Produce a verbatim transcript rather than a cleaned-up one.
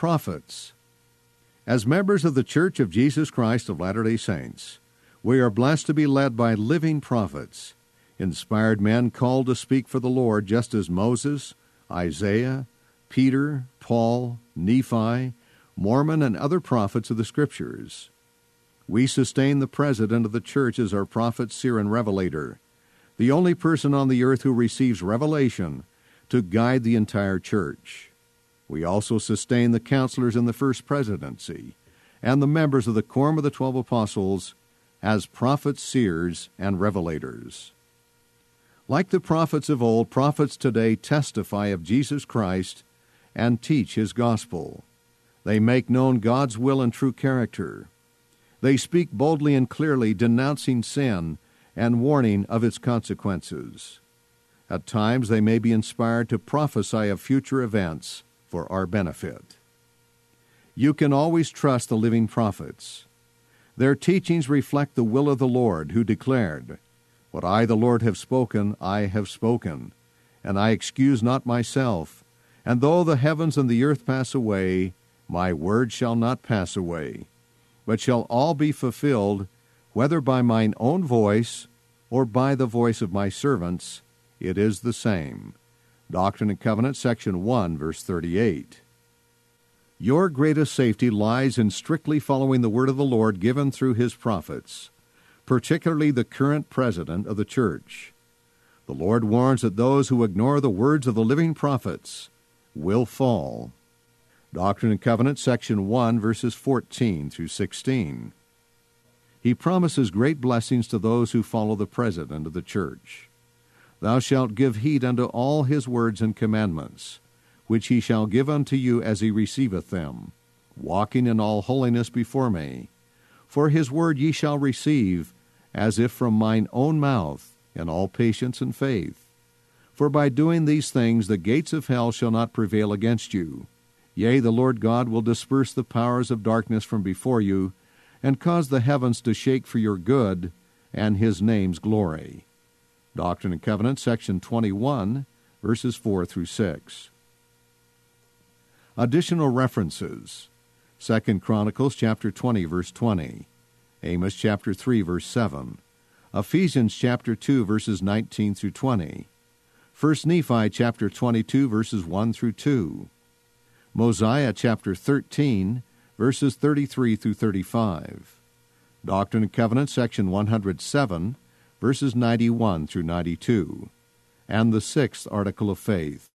prophets. As members of the Church of Jesus Christ of Latter-day Saints, we are blessed to be led by living prophets, inspired men called to speak for the Lord, just as Moses, Isaiah, Peter, Paul, Nephi, Mormon, and other prophets of the Scriptures. We sustain the President of the Church as our prophet, seer, and revelator, the only person on the earth who receives revelation to guide the entire Church. We also sustain the counselors in the First Presidency and the members of the Quorum of the Twelve Apostles as prophets, seers, and revelators. Like the prophets of old, prophets today testify of Jesus Christ and teach His gospel. They make known God's will and true character. They speak boldly and clearly, denouncing sin and warning of its consequences. At times they may be inspired to prophesy of future events for our benefit. You can always trust the living prophets. Their teachings reflect the will of the Lord, who declared, "What I, the Lord, have spoken, I have spoken, and I excuse not myself. And though the heavens and the earth pass away, my word shall not pass away, but shall all be fulfilled, whether by mine own voice or by the voice of my servants, it is the same." Doctrine and Covenants, section one, verse thirty-eight. Your greatest safety lies in strictly following the word of the Lord given through His prophets, particularly the current president of the Church. The Lord warns that those who ignore the words of the living prophets will fall. Doctrine and Covenants, section one, verses fourteen through sixteen. He promises great blessings to those who follow the president of the Church. Thou shalt give heed unto all his words and commandments, which he shall give unto you as he receiveth them, walking in all holiness before me. For his word ye shall receive, as if from mine own mouth, in all patience and faith. For by doing these things the gates of hell shall not prevail against you. Yea, the Lord God will disperse the powers of darkness from before you, and cause the heavens to shake for your good and his name's glory. Doctrine and Covenants, section twenty-one, verses four through six. Additional references: Second Chronicles chapter twenty, verse twenty, Amos chapter three, verse seven, Ephesians chapter two, verses nineteen through twenty, First Nephi chapter twenty-two, verses one through two, Mosiah chapter thirteen, verses thirty-three through thirty-five, Doctrine and Covenants, section one hundred seven, verses ninety-one through ninety-two, and the Sixth Article of Faith.